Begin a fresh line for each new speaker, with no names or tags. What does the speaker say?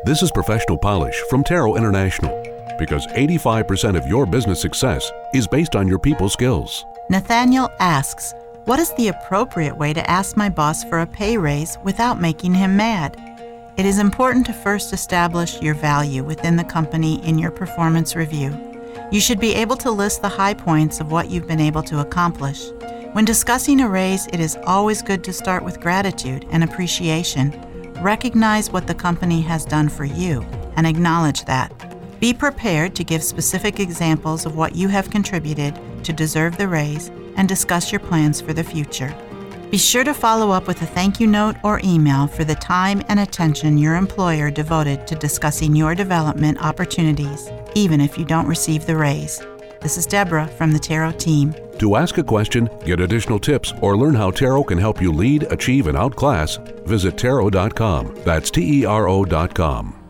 This is Professional Polish from Tarot International, because 85% of your business success is based on your people skills.
Nathaniel asks, what is the appropriate way to ask my boss for a pay raise without making him mad? It is important to first establish your value within the company in your performance review. You should be able to list the high points of what you've been able to accomplish. When discussing a raise, it is always good to start with gratitude and appreciation. Recognize what the company has done for you and acknowledge that. Be prepared to give specific examples of what you have contributed to deserve the raise and discuss your plans for the future. Be sure to follow up with a thank you note or email for the time and attention your employer devoted to discussing your development opportunities, even if you don't receive the raise. This is Deborah from the Tarot team.
To ask a question, get additional tips, or learn how Tarot can help you lead, achieve, and outclass, visit Tarot.com. That's TERO.com.